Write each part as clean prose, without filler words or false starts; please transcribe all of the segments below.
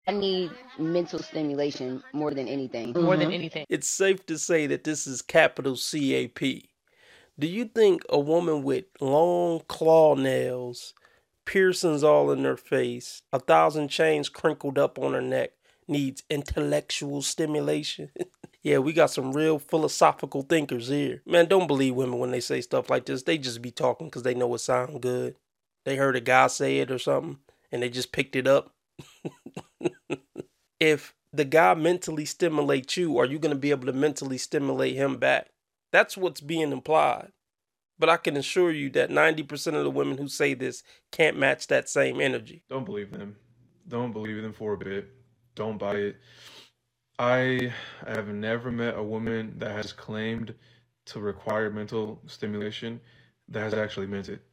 I need mental stimulation more than anything. More than anything. It's safe to say that this is capital CAP. Do you think a woman with long claw nails, piercings all in her face, 1,000 chains crinkled up on her neck needs intellectual stimulation? Yeah, we got some real philosophical thinkers here. Man, don't believe women when they say stuff like this. They just be talking because they know it sounds good. They heard a guy say it or something, and they just picked it up. If the guy mentally stimulates you, are you going to be able to mentally stimulate him back? That's what's being implied. But I can assure you that 90% of the women who say this can't match that same energy. Don't believe them. Don't believe them for a bit. Don't buy it. I have never met a woman that has claimed to require mental stimulation that has actually meant it.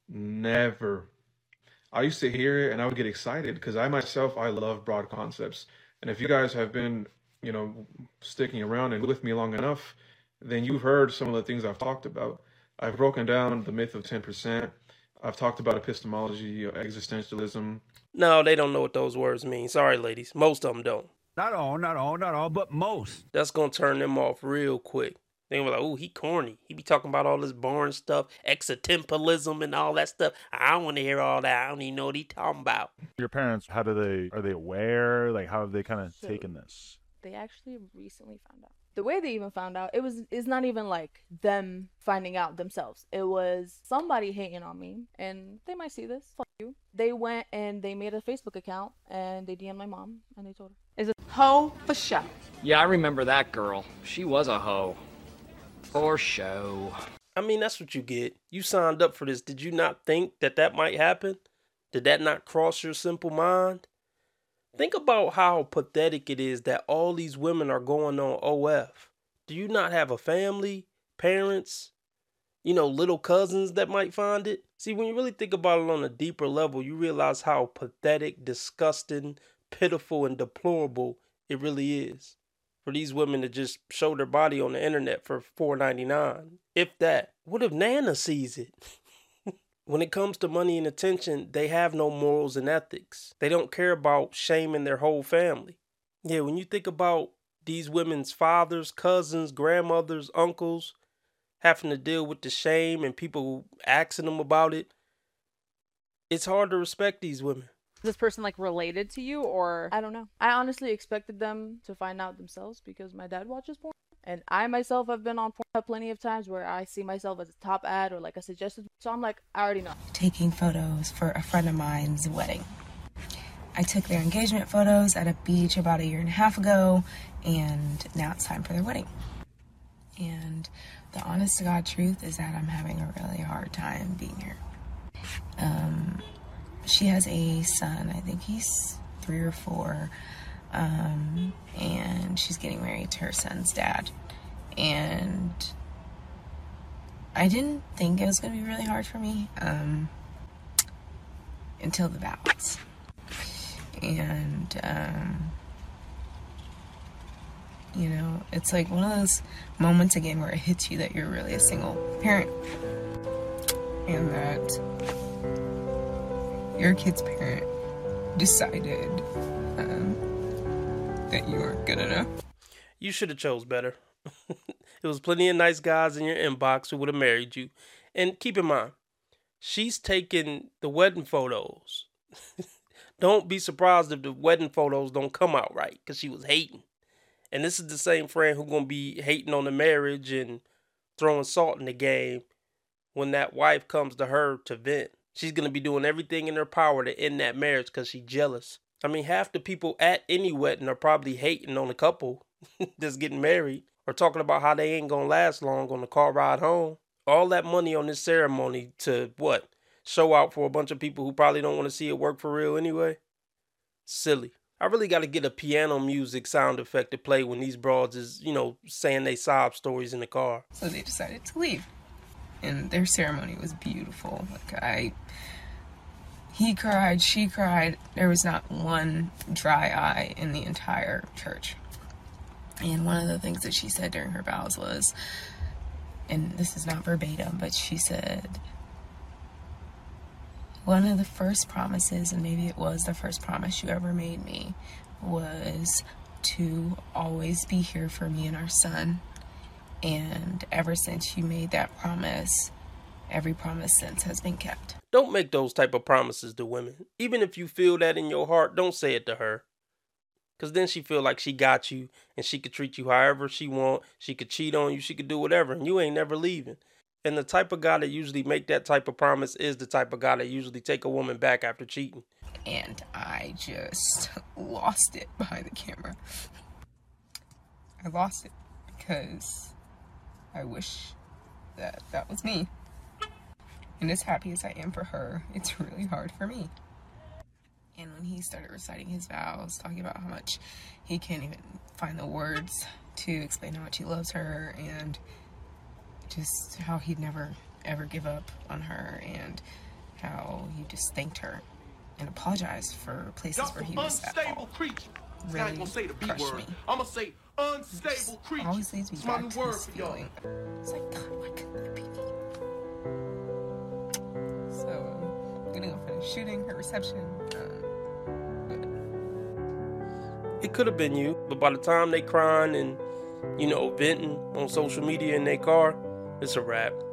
Never. I used to hear it and I would get excited because I love broad concepts. And if you guys have been, sticking around and with me long enough, then you've heard some of the things I've talked about. I've broken down the myth of 10%. I've talked about epistemology, existentialism. No, they don't know what those words mean. Sorry, ladies. Most of them don't. Not all, but most. That's going to turn them off real quick. They're going to be like, oh, he corny. He be talking about all this boring stuff, existentialism and all that stuff. I don't want to hear all that. I don't even know what he talking about. Your parents, are they aware? Like, how have they kind of taken this? They actually recently found out. The way they even found out, it's not even like them finding out themselves. It was somebody hating on me, and they might see this. Fuck you. They went and they made a Facebook account, and they DM'd my mom, and they told her. Is a hoe for show. Yeah, I remember that girl. She was a hoe. For show. I mean, that's what you get. You signed up for this. Did you not think that might happen? Did that not cross your simple mind? Think about how pathetic it is that all these women are going on OF. Do you not have a family, parents, little cousins that might find it? See, when you really think about it on a deeper level, you realize how pathetic, disgusting, pitiful, and deplorable it really is for these women to just show their body on the internet for $4.99. If that. What if Nana sees it? When it comes to money and attention, they have no morals and ethics. They don't care about shaming their whole family. Yeah, when you think about these women's fathers, cousins, grandmothers, uncles having to deal with the shame and people asking them about it, it's hard to respect these women. Is this person like related to you, or? I don't know. I honestly expected them to find out themselves because my dad watches porn. And I myself have been on Pornhub plenty of times where I see myself as a top ad or like a suggested. So I'm like, I already know. Taking photos for a friend of mine's wedding. I took their engagement photos at a beach about 1.5 years ago, and now it's time for their wedding. And the honest to God truth is that I'm having a really hard time being here. She has a son, I think he's 3 or 4. And she's getting married to her son's dad. And I didn't think it was going to be really hard for me until the vows. And, it's like one of those moments again where it hits you that you're really a single parent. And that your kid's parent decided that you weren't good enough. You should have chose better. There was plenty of nice guys in your inbox who would have married you. And keep in mind, she's taking the wedding photos. Don't be surprised if the wedding photos don't come out right, because she was hating. And this is the same friend who's going to be hating on the marriage and throwing salt in the game when that wife comes to her to vent. She's going to be doing everything in her power to end that marriage because she's jealous. I mean, half the people at any wedding are probably hating on the couple that's getting married or talking about how they ain't gonna last long on the car ride home. All that money on this ceremony to what? Show out for a bunch of people who probably don't want to see it work for real anyway? Silly. I really got to get a piano music sound effect to play when these broads is, saying they sob stories in the car. So they decided to leave. And their ceremony was beautiful. He cried, she cried. There was not one dry eye in the entire church. And one of the things that she said during her vows was, and this is not verbatim, but she said, one of the first promises, and maybe it was the first promise you ever made me, was to always be here for me and our son. And ever since you made that promise, every promise since has been kept. Don't make those type of promises to women. Even if you feel that in your heart, don't say it to her. Because then she feel like she got you and she could treat you however she want. She could cheat on you. She could do whatever and you ain't never leaving. And the type of guy that usually make that type of promise is the type of guy that usually take a woman back after cheating. And I just lost it behind the camera. I lost it because I wish that that was me. And as happy as I am for her, it's really hard for me. And when he started reciting his vows, talking about how much he can't even find the words to explain how much he loves her, and just how he'd never ever give up on her, and how he just thanked her and apologized for places where he was at fault, really crushed me. I'm gonna say unstable creature. Always leads me back to this feeling. It's like, God, why couldn't that be me? So I'm gonna go finish shooting her reception. It could have been you, but by the time they crying and, venting on social media in their car, it's a wrap.